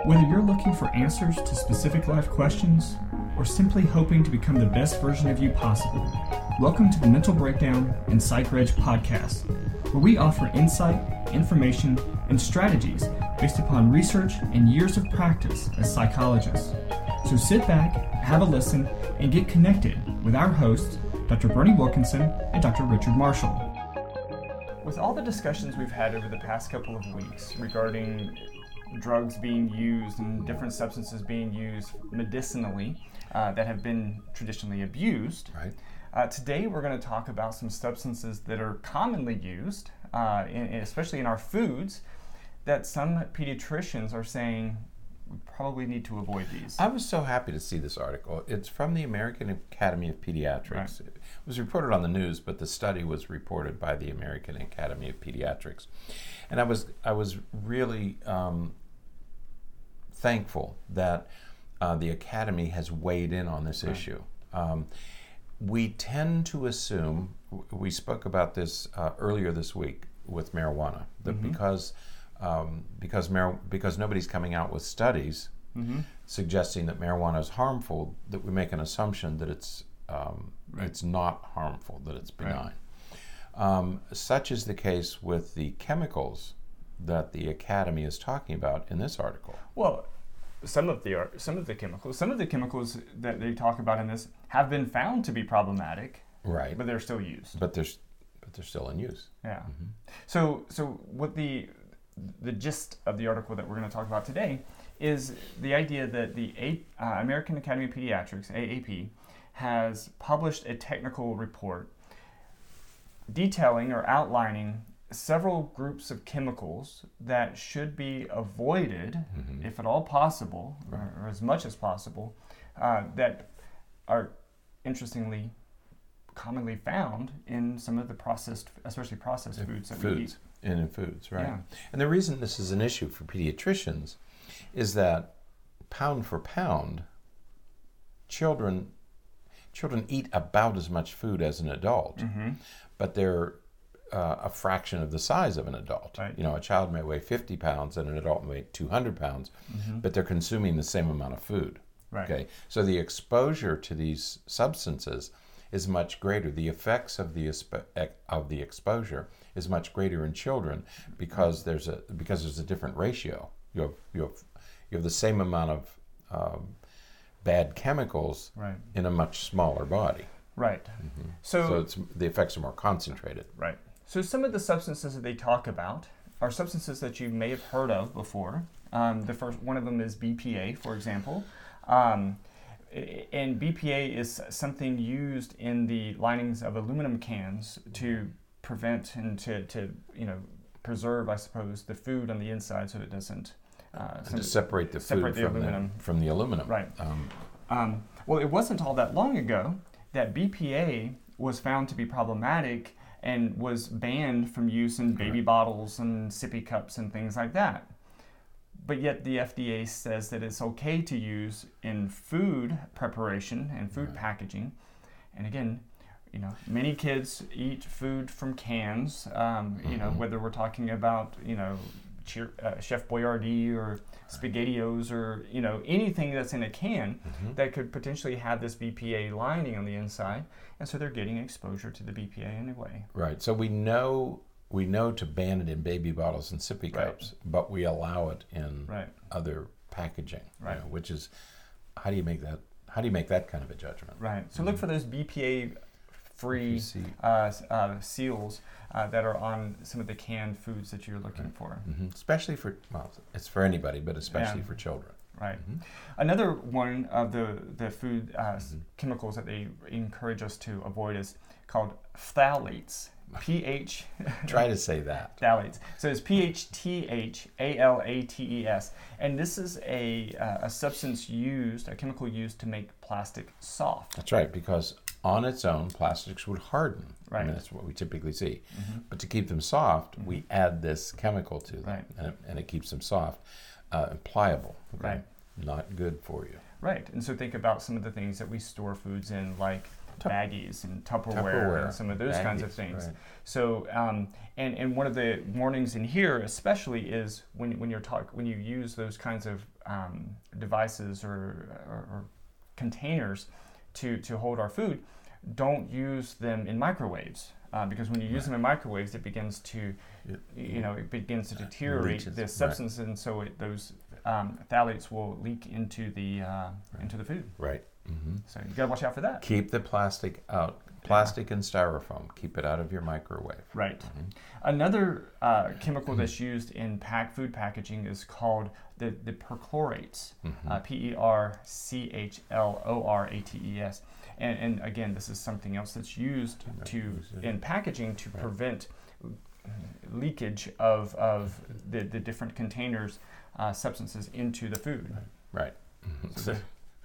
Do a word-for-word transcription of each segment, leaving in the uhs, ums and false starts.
Whether you're looking for answers to specific life questions or simply hoping to become the best version of you possible, welcome to the Mental Breakdown and PsychReg podcast, where we offer insight, information, and strategies based upon research and years of practice as psychologists. So sit back, have a listen, and get connected with our hosts, Doctor Bernie Wilkinson and Doctor Richard Marshall. With all the discussions we've had over the past couple of weeks regarding drugs being used and different substances being used medicinally uh, that have been traditionally abused, right. uh, today we're going to talk about some substances that are commonly used, uh, in, especially in our foods, that some pediatricians are saying we probably need to avoid these. I was so happy to see this article. It's from the American Academy of Pediatrics. Right. It was reported on the news, but the study was reported by the American Academy of Pediatrics. And I was I was really um, thankful that uh, the Academy has weighed in on this right. issue. Um, we tend to assume, we spoke about this uh, earlier this week with marijuana, that mm-hmm. because Um, because mar- because nobody's coming out with studies mm-hmm. suggesting that marijuana is harmful, that we make an assumption that it's um, right. it's not harmful, that it's benign. Right. Um, such is the case with the chemicals that the Academy is talking about in this article. Well, some of the some of the chemicals, some of the chemicals that they talk about in this have been found to be problematic, right? But they're still used. But they're but they're still in use. Yeah. Mm-hmm. So so what the The gist of the article that we're going to talk about today is the idea that the A- uh, American Academy of Pediatrics, A A P, has published a technical report detailing or outlining several groups of chemicals that should be avoided, mm-hmm. if at all possible, right. or, or as much as possible, uh, that are, interestingly, commonly found in some of the processed, especially processed in foods that foods. we eat. And in foods, right. Yeah. And the reason this is an issue for pediatricians is that pound for pound, children children eat about as much food as an adult, mm-hmm. but they're uh, a fraction of the size of an adult. Right. You know, a child may weigh fifty pounds and an adult may weigh two hundred pounds, mm-hmm. but they're consuming the same amount of food. Right. Okay, so the exposure to these substances is much greater. The effects of the of the exposure is much greater in children because there's a because there's a different ratio. You have you have you have the same amount of um, bad chemicals right. in a much smaller body. Right. Mm-hmm. So, so it's, the effects are more concentrated. Right. So some of the substances that they talk about are substances that you may have heard of before. Um, the first one of them is B P A, for example. Um, And B P A is something used in the linings of aluminum cans to prevent and to, to you know, preserve, I suppose, the food on the inside so it doesn't... Uh, to separate the separate food the from, aluminum. The, from the aluminum. Right. Um, um, well, it wasn't all that long ago that B P A was found to be problematic and was banned from use in baby right. bottles and sippy cups and things like that. But yet the F D A says that it's okay to use in food preparation and food right. packaging. And again, you know, many kids eat food from cans, um, mm-hmm. you know, whether we're talking about, you know, Cheer, uh, Chef Boyardee or SpaghettiOs or, you know, anything that's in a can mm-hmm. that could potentially have this B P A lining on the inside. And so they're getting exposure to the B P A anyway. Right. So we know... We know to ban it in baby bottles and sippy cups, right. but we allow it in right. other packaging, right. you know, which is, how do you make that, how do you make that kind of a judgment? Right. So mm-hmm. look for those B P A-free uh, uh, seals uh, that are on some of the canned foods that you're looking right. for. Mm-hmm. Especially for, well, it's for anybody, but especially yeah. for children. Right. Mm-hmm. Another one of the, the food uh, mm-hmm. chemicals that they encourage us to avoid is called phthalates. P H Try to say that. Phthalates. So it's P H T H A L A T E S. And this is a, uh, a substance used, a chemical used to make plastic soft. That's right, because on its own, plastics would harden. Right. I mean, that's what we typically see. Mm-hmm. But to keep them soft, mm-hmm. we add this chemical to them, right. and, it, and it keeps them soft uh, and pliable. Okay? Right. Not good for you. Right. And so think about some of the things that we store foods in, like baggies and Tupperware, Tupperware, and some of those kinds of baggies, things. right. So, um, and and one of the warnings in here, especially, is when when you're talk when you use those kinds of um, devices or, or, or containers to to hold our food, don't use them in microwaves. Uh, because when you use Right. them in microwaves, it begins to, It- you know, it begins to deteriorate leaches, the right. substance, and so it, those um, phthalates will leak into the uh, into the food. Right. Mm-hmm. So you gotta watch out for that. Keep the plastic out. Plastic and styrofoam. Keep it out of your microwave. Right. Mhm. Another uh, chemical that's used in pack food packaging is called the, the perchlorates, Mhm. uh, P E R C H L O R A T E S. And, and again, this is something else that's used Right. to Use it. in packaging to Right. prevent leakage of, of the, the different containers, uh, substances into the food. Right. Mhm. So So,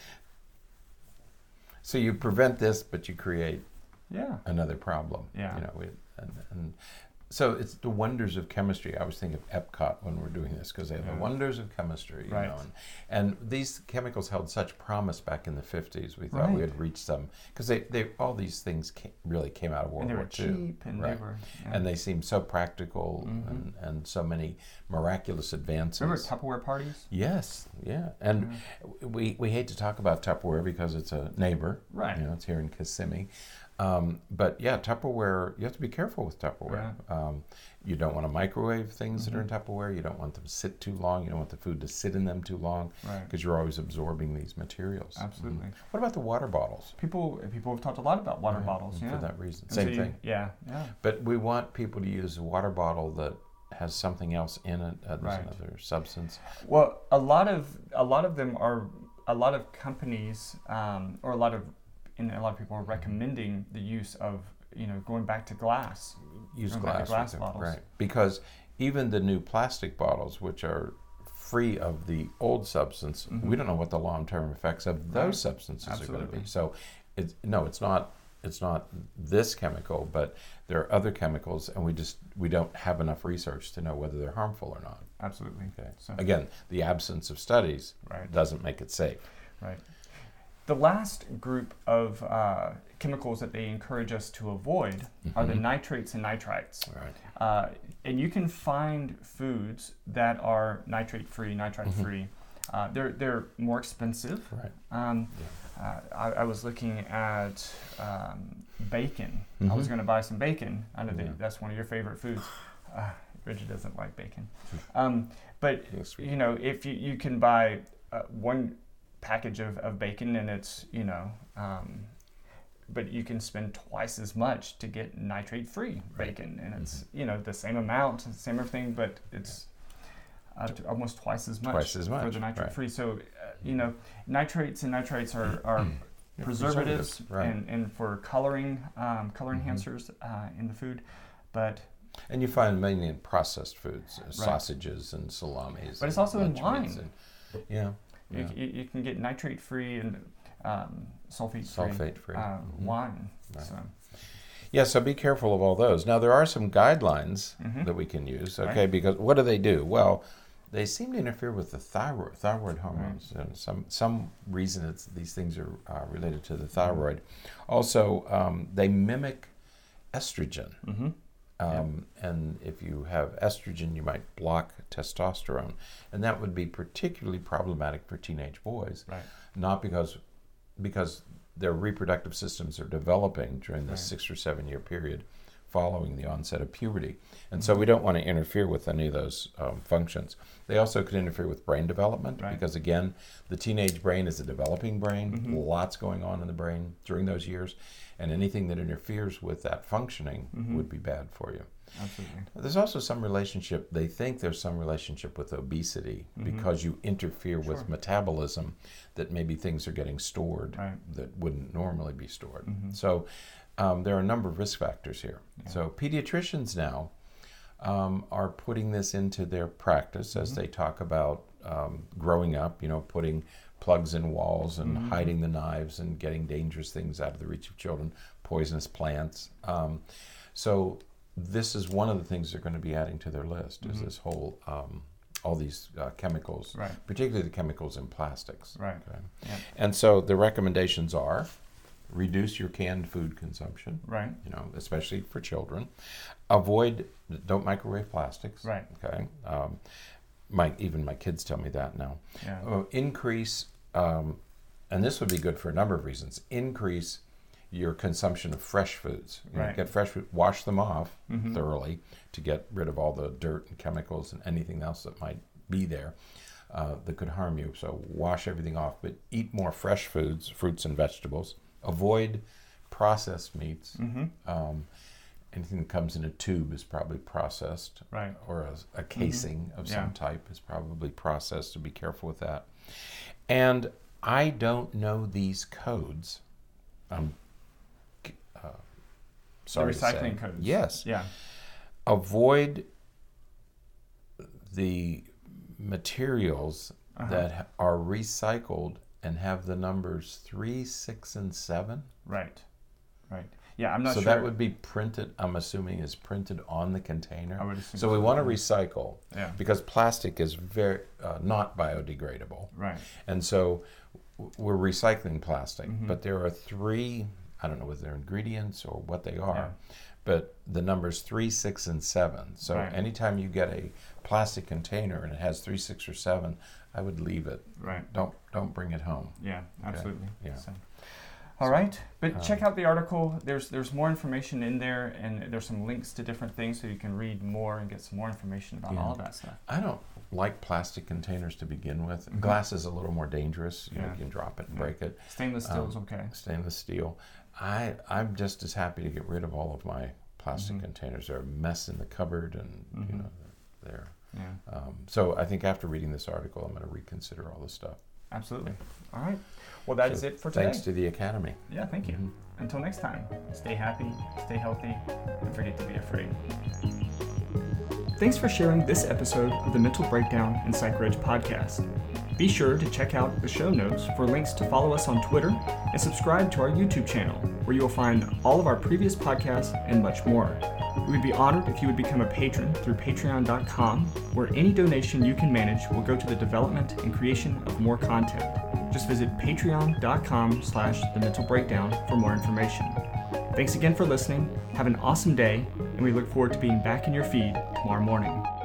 so you prevent this, but you create Yeah. another problem. Yeah. You know, it, and, and so it's the wonders of chemistry. I always think of Epcot when we're doing this because they have Yeah. the wonders of chemistry. You Right. know, and, and these chemicals held such promise back in the fifties. We thought we Right. had reached some because they, they all these things came, really came out of World And they War were Two. cheap, and Right. they were. Yeah. And they seem so practical Mhm. and, and so many miraculous advances. Remember Tupperware parties? Yes, yeah. And we, we hate to talk about Tupperware because it's a neighbor. Right. You know, it's here in Kissimmee. Um, but yeah, Tupperware, you have to be careful with Tupperware. Um, you don't want to microwave things that are in Tupperware. You don't want them to sit too long. You don't want the food to sit in them too long Right. because you're always absorbing these materials. Absolutely. Mhm. What about the water bottles? People people have talked a lot about water Right, bottles. and Yeah. For that reason. And Same so you- thing. Yeah. Yeah. But we want people to use a water bottle that has something else in it, uh, there's Right. another substance. Well, a lot of a lot of them are a lot of companies um, or a lot of and a lot of people are recommending the use of you know going back to glass. Use Going back to glass, glass with it, bottles. right? Because even the new plastic bottles, which are free of the old substance, Mhm. we don't know what the long-term effects of those Right. substances are going to Absolutely. be. So, it's no, it's not. It's not this chemical, but there are other chemicals, and we just we don't have enough research to know whether they're harmful or not. Absolutely. Okay. So Again, the absence of studies right. doesn't make it safe. Right. The last group of uh, chemicals that they encourage us to avoid are the Mhm. nitrates and nitrites. Right. Uh, and you can find foods that are nitrate free, nitrite Mm-hmm. free. Uh, they're they're more expensive. Right. Um, uh, I, I was looking at um, bacon. I Mhm. was going to buy some bacon. I know Yeah. that that's one of your favorite foods. Uh, Bridget doesn't like bacon, um, but Yes, we- you know if you, you can buy uh, one package of, of bacon and it's you know um, but you can spend twice as much to get nitrate free Right. bacon and it's you know the same amount same everything but it's uh, t- almost twice as much, Twice as for much, the nitrate right. free so uh, you know nitrates and nitrites are, are Yeah, preservatives right. and, and for coloring um, color Mhm. enhancers uh, in the food but And you find mainly in processed foods, uh, sausages and salamis. But it's and also in lunch meats wine. and- yeah. you, yeah. you, you can get nitrate free and um, sulfate free Sulfate-free. uh, Mhm. wine Right. so Yeah, so be careful of all those. Now, there are some guidelines Mhm. that we can use, Right. okay, because what do they do? Well, they seem to interfere with the thyroid, thyroid hormones. And some, some reason it's, these things are uh, related to the thyroid. Also, um, they mimic estrogen. mm-hmm. Um, And if you have estrogen, you might block testosterone. And that would be particularly problematic for teenage boys. Right. Not because because their reproductive systems are developing during this Right. six or seven year period following the onset of puberty. And so we don't want to interfere with any of those um, functions. They also could interfere with brain development Right. because, again, the teenage brain is a developing brain, Mhm. lots going on in the brain during those years, and anything that interferes with that functioning Mhm. would be bad for you. Absolutely. There's also some relationship, they think there's some relationship with obesity Mhm. because you interfere with Sure. metabolism, that maybe things are getting stored Right. that wouldn't normally be stored. Mhm. So um, there are a number of risk factors here. Yeah. So pediatricians now um, are putting this into their practice as Mhm. they talk about um, growing up, you know, putting plugs in walls and Mhm. hiding the knives and getting dangerous things out of the reach of children, poisonous plants. Um, so this is one of the things they're going to be adding to their list is Mhm. this whole, um, all these uh, chemicals, Right. particularly the chemicals in plastics. Right. Okay. Yeah. And so the recommendations are reduce your canned food consumption. Right. You know, especially for children. Avoid, don't microwave plastics. Right. Okay. Um, my even my kids tell me that now. Yeah. Uh, increase, um, and this would be good for a number of reasons. Increase your consumption of fresh foods. You know, Right. get fresh food, wash them off Mhm. thoroughly to get rid of all the dirt and chemicals and anything else that might be there uh, that could harm you. So wash everything off, but eat more fresh foods, fruits and vegetables. Avoid processed meats. Mhm. Um, anything that comes in a tube is probably processed, Right. or a, a casing of Yeah. some type is probably processed, so be careful with that. And I don't know these codes. I'm uh, sorry the to say. recycling codes. Yes. Yeah. Avoid the materials Uh-huh. that ha- are recycled and have the numbers three, six, and seven. Right. Right. Yeah, I'm not So sure. that would be printed, I'm assuming, is printed on the container. I would assume So we so, want to yeah. recycle Yeah. because plastic is very uh, not biodegradable. Right. And so w- we're recycling plastic, Mhm. but there are three, I don't know whether they're ingredients or what they are, Yeah. but the numbers three, six, and seven. So Right. anytime you get a plastic container and it has three, six, or seven, I would leave it. Right. Don't don't bring it home. Yeah, absolutely. Yeah. So, all right, but um, check out the article. There's there's more information in there, and there's some links to different things, so you can read more and get some more information about Yeah. all of that stuff. I don't like plastic containers to begin with. Mhm. Glass is a little more dangerous. You know, Yeah. you can drop it and Yeah. break it. Stainless steel Um, is okay. Stainless steel. I I'm just as happy to get rid of all of my plastic Mhm. containers. They're a mess in the cupboard, and you Mhm. know they're. Yeah, Um, so I think after reading this article, I'm going to reconsider all this stuff. absolutely. All right. Well, that is So it for today. Thanks to the Academy. Yeah, thank you. Mhm. Until next time, stay happy, stay healthy, and forget to be afraid. Thanks for sharing this episode of the Mental Breakdown and Psych Reg podcast. Be sure to check out the show notes for links to follow us on Twitter and subscribe to our YouTube channel, where you will find all of our previous podcasts and much more. We would be honored if you would become a patron through patreon dot com, where any donation you can manage will go to the development and creation of more content. Just visit patreon dot com slash the mental breakdown for more information. Thanks again for listening, have an awesome day, and we look forward to being back in your feed tomorrow morning.